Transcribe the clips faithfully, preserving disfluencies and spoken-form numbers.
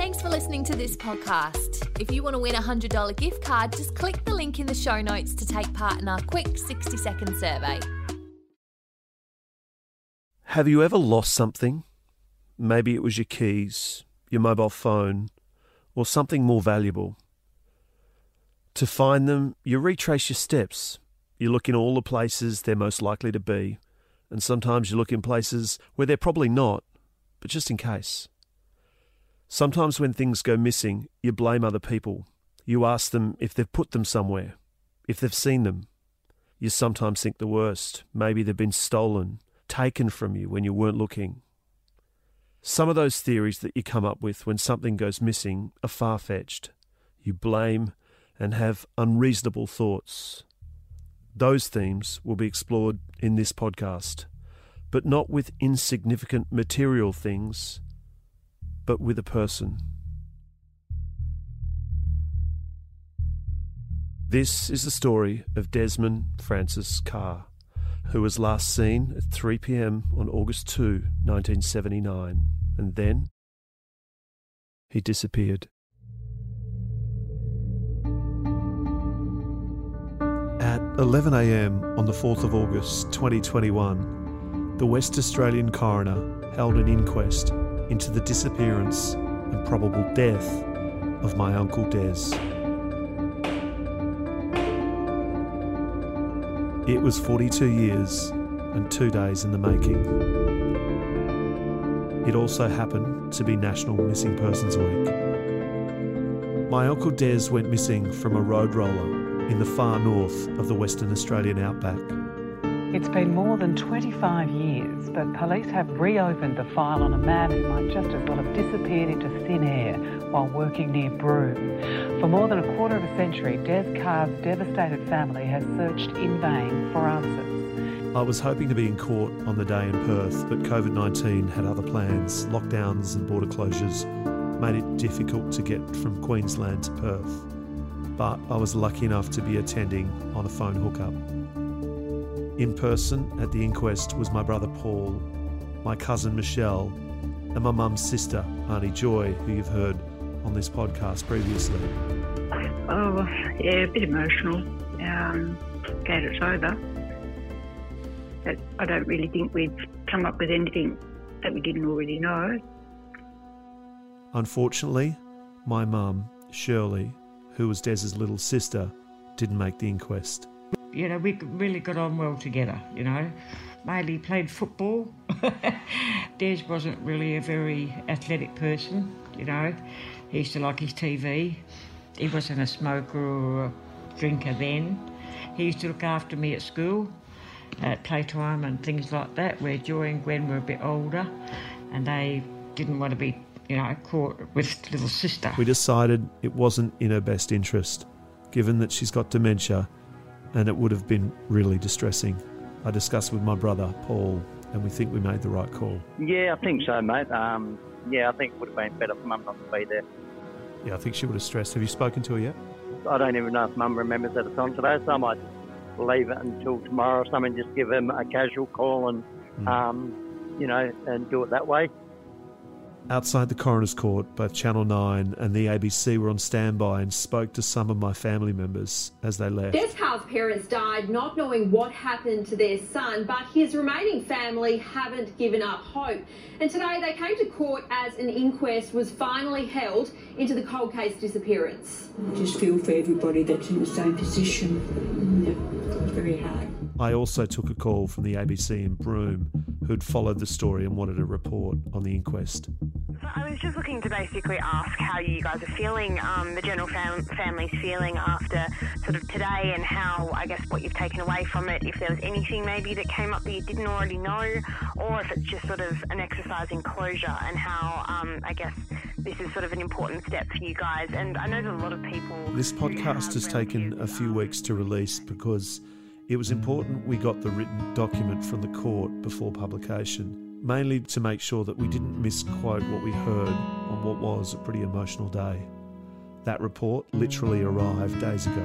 Thanks for listening to this podcast. If you want to win a one hundred dollars gift card, just click the link in the show notes to take part in our quick sixty second survey. Have you ever lost something? Maybe it was your keys, your mobile phone, or something more valuable. To find them, you retrace your steps. You look in all the places they're most likely to be, and sometimes you look in places where they're probably not, but just in case. Sometimes when things go missing, you blame other people. You ask them if they've put them somewhere, if they've seen them. You sometimes think the worst. Maybe they've been stolen, taken from you when you weren't looking. Some of those theories that you come up with when something goes missing are far-fetched. You blame and have unreasonable thoughts. Those themes will be explored in this podcast, but not with insignificant material things, but with a person. This is the story of Desmond Francis Carr, who was last seen at three p.m. on August second, nineteen seventy-nine, and then he disappeared. At eleven a.m. on the fourth of August twenty twenty-one, the West Australian coroner held an inquest into the disappearance and probable death of my Uncle Des. It was forty-two years and two days in the making. It also happened to be National Missing Persons Week. My Uncle Des went missing from a road roller in the far north of the Western Australian outback. It's been more than twenty-five years, but police have reopened the file on a man who might just as well have disappeared into thin air while working near Broome. For more than a quarter of a century, Des Carr's devastated family has searched in vain for answers. I was hoping to be in court on the day in Perth, but covid nineteen had other plans. Lockdowns and border closures made it difficult to get from Queensland to Perth. But I was lucky enough to be attending on a phone hookup. In person at the inquest was my brother Paul, my cousin Michelle, and my mum's sister, Auntie Joy, who you've heard on this podcast previously. Oh, yeah, a bit emotional. Um, glad it's over. But I don't really think we've come up with anything that we didn't already know. Unfortunately, my mum, Shirley, who was Des's little sister, didn't make the inquest. You know, we really got on well together, you know. Mainly played football. Des wasn't really a very athletic person, you know. He used to like his T V. He wasn't a smoker or a drinker then. He used to look after me at school, at playtime and things like that, where Joy and Gwen were a bit older and they didn't want to be, you know, caught with little sister. We decided it wasn't in her best interest, given that she's got dementia, and it would have been really distressing. I discussed with my brother, Paul, and we think we made the right call. Yeah, I think so, mate. Um, yeah, I think it would have been better for Mum not to be there. Yeah, I think she would have stressed. Have you spoken to her yet? I don't even know if Mum remembers at the time today, so I might leave it until tomorrow or something, just give him a casual call and, mm. um, you know, and do it that way. Outside the coroner's court, both Channel nine and the A B C were on standby and spoke to some of my family members as they left. Des Carr's parents died not knowing what happened to their son, but his remaining family haven't given up hope. And today they came to court as an inquest was finally held into the cold case disappearance. I just feel for everybody that's in the same position. Yeah, it's very hard. I also took a call from the A B C in Broome, who'd followed the story and wanted a report on the inquest. So I was just looking to basically ask how you guys are feeling, um, the general fam- family's feeling after sort of today, and how, I guess, what you've taken away from it, if there was anything maybe that came up that you didn't already know, or if it's just sort of an exercise in closure, and how, um, I guess, this is sort of an important step for you guys. And I know that a lot of people... This podcast has taken a few weeks to release because it was important we got the written document from the court before publication, mainly to make sure that we didn't misquote what we heard on what was a pretty emotional day. That report literally arrived days ago.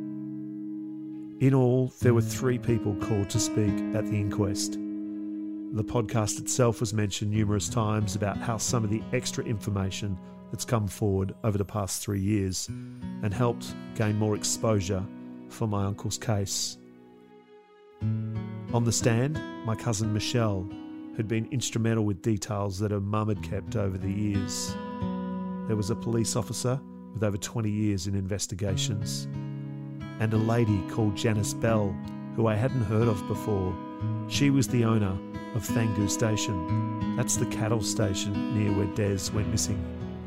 In all, there were three people called to speak at the inquest. the podcast itself was mentioned numerous times about how some of the extra information that's come forward over the past three years and helped gain more exposure for my uncle's case. On the stand, my cousin Michelle had been instrumental with details that her mum had kept over the years. There was a police officer with over twenty years in investigations, and a lady called Janice Bell, who I hadn't heard of before. She was the owner of Thangu Station. That's the cattle station near where Des went missing.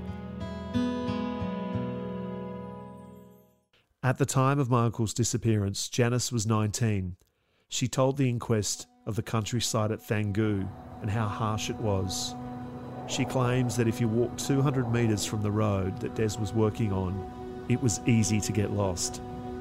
At the time of my uncle's disappearance, Janice was nineteen. She told the inquest of the countryside at Thangu and how harsh it was. She claims that if you walked two hundred metres from the road that Des was working on, it was easy to get lost.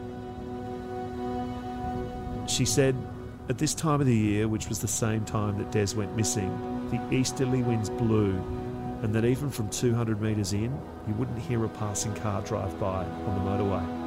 She said, at this time of the year, which was the same time that Des went missing, the easterly winds blew, and that even from two hundred metres in, you wouldn't hear a passing car drive by on the motorway.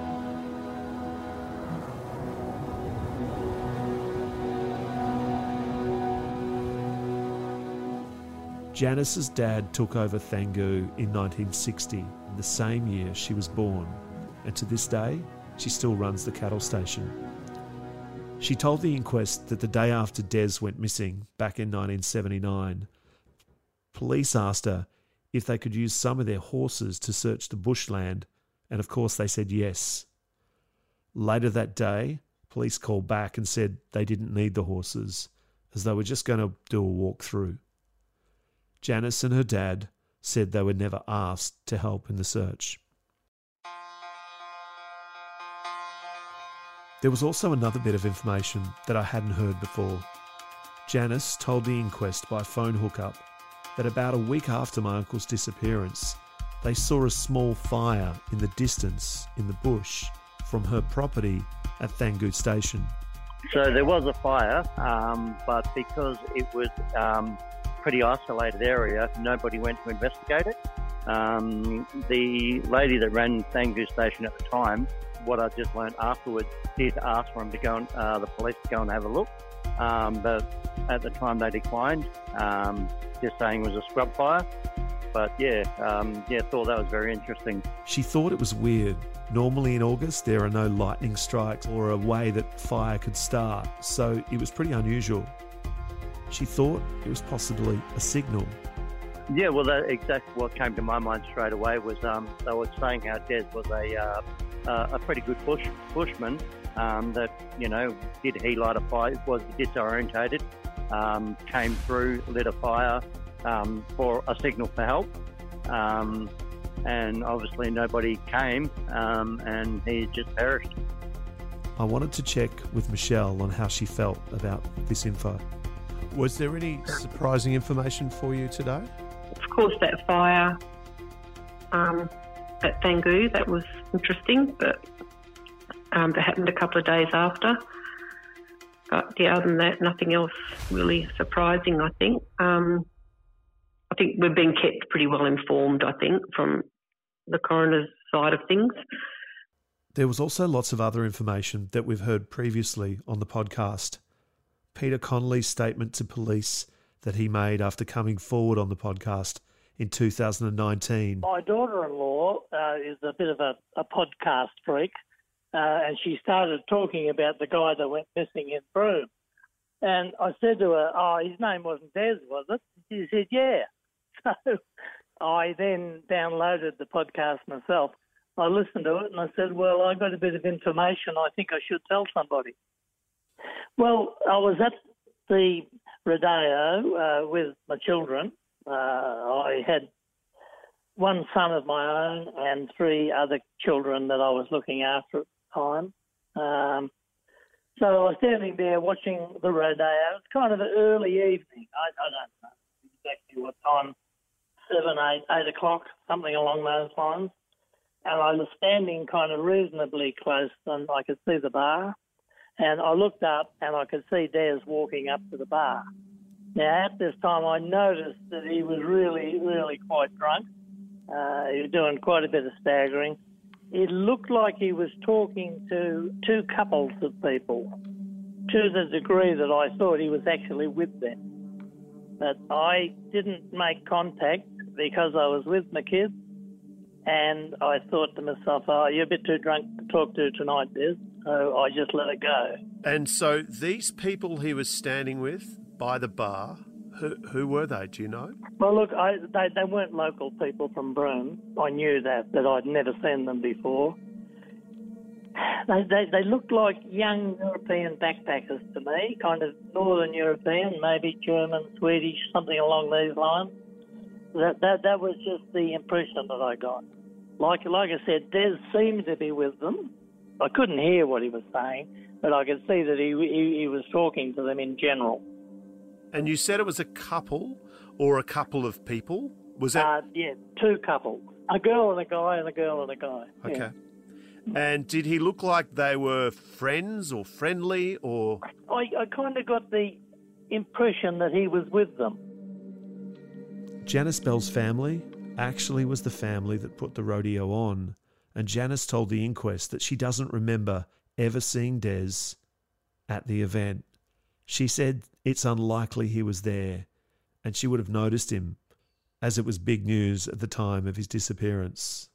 Janice's dad took over Thangu in nineteen sixty, the same year she was born, and to this day, she still runs the cattle station. She told the inquest that the day after Des went missing, back in nineteen seventy-nine, police asked her if they could use some of their horses to search the bushland, and of course they said yes. Later that day, police called back and said they didn't need the horses, as they were just going to do a walk through. Janice and her dad said they were never asked to help in the search. There was also another bit of information that I hadn't heard before. Janice told the inquest by phone hookup that about a week after my uncle's disappearance, they saw a small fire in the distance in the bush from her property at Thangu Station. So there was a fire, um, but because it was um, pretty isolated area, nobody went to investigate it. Um, the lady that ran Thangu Station at the time, what I just learned afterwards, did ask for him to go and, uh, the police to go and have a look. Um, but at the time they declined, um, just saying it was a scrub fire. But yeah, um, yeah, thought that was very interesting. She thought it was weird. Normally in August, there are no lightning strikes or a way that fire could start, so it was pretty unusual. She thought it was possibly a signal. Yeah, well, that exactly what came to my mind straight away was um, they were saying how Des was a uh, uh, a pretty good bush bushman. Um, that you know, did he light a fire? Was disorientated, um, came through, lit a fire um, for a signal for help, um, and obviously nobody came, um, and he just perished. I wanted to check with Michelle on how she felt about this info. Was there any surprising information for you today? Of course, that fire um, at Thangu, that was interesting, but um, that happened a couple of days after. But yeah, other than that, nothing else really surprising, I think. Um, I think we've been kept pretty well informed, I think, from the coroner's side of things. There was also lots of other information that we've heard previously on the podcast. Peter Connolly's statement to police that he made after coming forward on the podcast in two thousand nineteen. My daughter-in-law uh, is a bit of a, a podcast freak, uh, and she started talking about the guy that went missing in Broome. And I said to her, oh, his name wasn't Des, was it? She said, yeah. So I then downloaded the podcast myself. I listened to it and I said, well, I got a bit of information I think I should tell somebody. Well, I was at the rodeo uh, with my children. Uh, I had one son of my own and three other children that I was looking after at the time. Um, so I was standing there watching the rodeo. It was kind of an early evening. I, I don't know exactly what time, seven, eight, eight o'clock, something along those lines. And I was standing kind of reasonably close and I could see the bar. And I looked up and I could see Des walking up to the bar. Now, at this time, I noticed that he was really, really quite drunk. Uh, he was doing quite a bit of staggering. It looked like he was talking to two couples of people, to the degree that I thought he was actually with them. but I didn't make contact because I was with my kids, and I thought to myself, oh, you're a bit too drunk to talk to tonight, Des, so I just let it go. And so these people he was standing with by the bar, who, who were they, do you know? Well, look, I, they, they weren't local people from Broome. I knew that, but I'd never seen them before. They, they they looked like young European backpackers to me, kind of Northern European, maybe German, Swedish, something along these lines. That that that was just the impression that I got. Like like I said, Des seemed to be with them. I couldn't hear what he was saying, but I could see that he he, he was talking to them in general. And you said it was a couple or a couple of people? Was that? Uh, yeah, two couples. A girl and a guy and a girl and a guy. Okay. Yeah. And did he look like they were friends or friendly or...? I, I kind of got the impression that he was with them. Janice Bell's family actually was the family that put the rodeo on, and Janice told the inquest that she doesn't remember ever seeing Des at the event. She said it's unlikely he was there, and she would have noticed him, as it was big news at the time of his disappearance.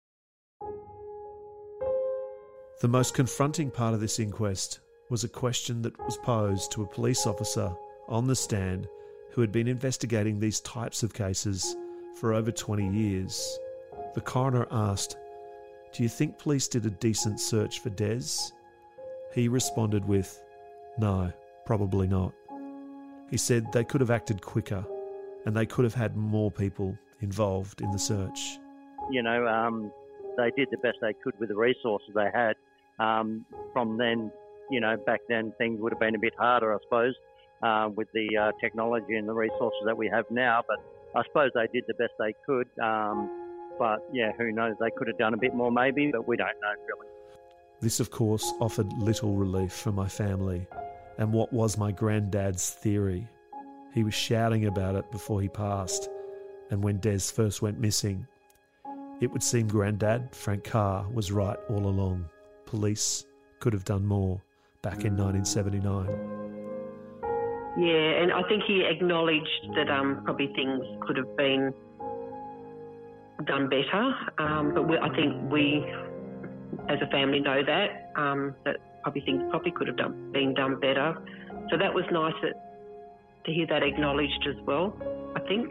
The most confronting part of this inquest was a question that was posed to a police officer on the stand who had been investigating these types of cases for over twenty years. The coroner asked, "Do you think police did a decent search for Des?" He responded with, "No, probably not." He said they could have acted quicker and they could have had more people involved in the search. You know, um, they did the best they could with the resources they had. Um, from then, you know, back then things would have been a bit harder, I suppose, uh, with the uh, technology and the resources that we have now. But I suppose they did the best they could. Um, but, yeah, who knows? They could have done a bit more maybe, but we don't know really. This, of course, offered little relief for my family and what was my granddad's theory. He was shouting about it before he passed and when Des first went missing. It would seem Granddad, Frank Carr, was right all along. Police could have done more back in nineteen seventy-nine. Yeah, and I think he acknowledged that um, probably things could have been done better, um, but we, I think we, as a family, know that, um, that probably things probably could have done, been done better. So that was nice that, to hear that acknowledged as well, I think.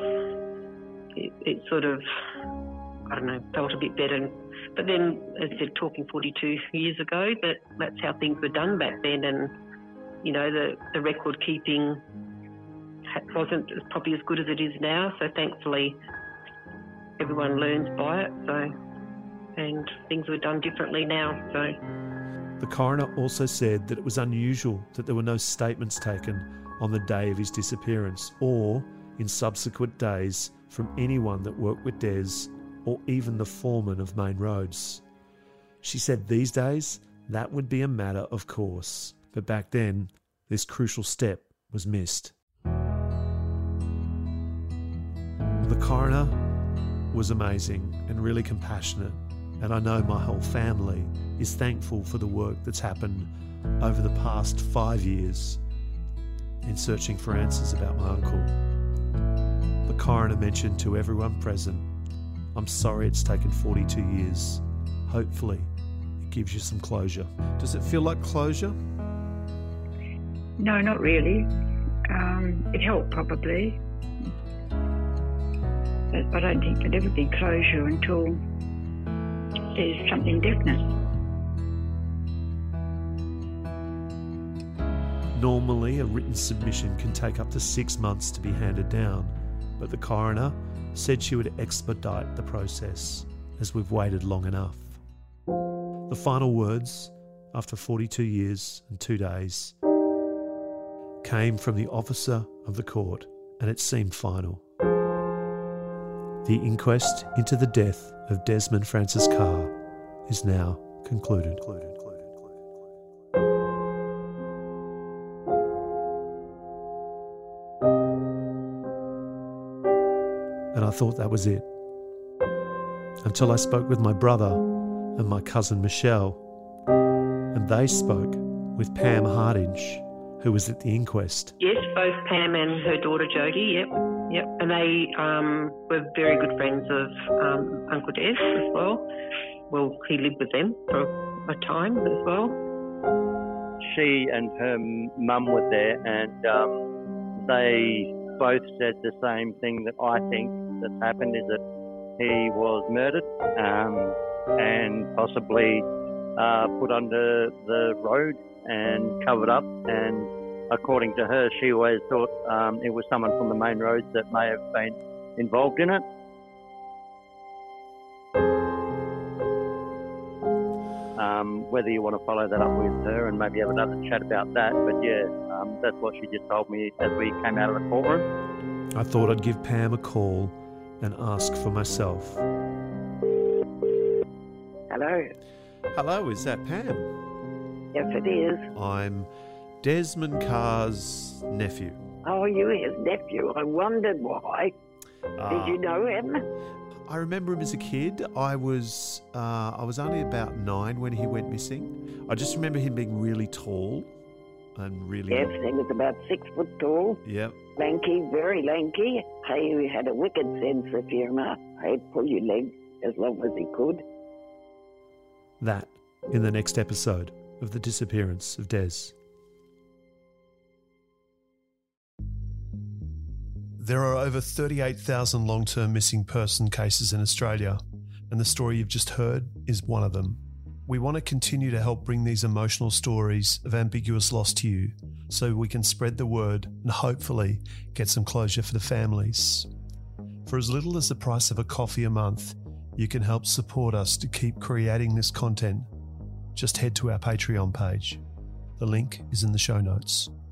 It, it sort of, I don't know, felt a bit better. But then, as I said, talking forty-two years ago, that that's how things were done back then, and, you know, the, the record keeping wasn't probably as good as it is now, so thankfully everyone learns by it, so, and things were done differently now, so. The coroner also said that it was unusual that there were no statements taken on the day of his disappearance or in subsequent days from anyone that worked with Des or even the foreman of Main Roads. She said these days that would be a matter of course, but back then this crucial step was missed. The coroner was amazing and really compassionate, and I know my whole family is thankful for the work that's happened over the past five years in searching for answers about my uncle. The coroner mentioned to everyone present, "I'm sorry it's taken forty-two years. Hopefully it gives you some closure." Does it feel like closure? No, not really. Um, it helped probably. But I don't think there'll ever be closure until there's something definite. Normally, a written submission can take up to six months to be handed down, but the coroner said she would expedite the process, as we've waited long enough. The final words, after forty-two years and two days, came from the officer of the court, and it seemed final. The inquest into the death of Desmond Francis Carr is now concluded. And I thought that was it. Until I spoke with my brother and my cousin Michelle, and they spoke with Pam Hardinge, who was at the inquest. Yes, both Pam and her daughter Jodie, yep, yep. And they um, were very good friends of um, Uncle Des as well. Well, he lived with them for a time as well. She and her mum were there, and um, they both said the same thing that I think that's happened, is that he was murdered um, and possibly uh, put under the road and covered up. And according to her, she always thought um, it was someone from the main roads that may have been involved in it. Um, whether you want to follow that up with her and maybe have another chat about that. But yeah, um, that's what she just told me as we came out of the courtroom. I thought I'd give Pam a call and ask for myself. Hello. Hello, is that Pam? Yes, it is. I'm Desmond Carr's nephew. Oh, you his nephew. I wondered why. Uh, Did you know him? I remember him as a kid. I was uh, I was only about nine when he went missing. I just remember him being really tall and really... Yes, he was about six foot tall. Yep. Lanky, very lanky. Hey, he had a wicked sense of humour. He'd pull your leg as long as he could. That in the next episode of The Disappearance of Des. There are over thirty-eight thousand long-term missing person cases in Australia, and the story you've just heard is one of them. We want to continue to help bring these emotional stories of ambiguous loss to you so we can spread the word and hopefully get some closure for the families. For as little as the price of a coffee a month, you can help support us to keep creating this content. Just head to our Patreon page. The link is in the show notes.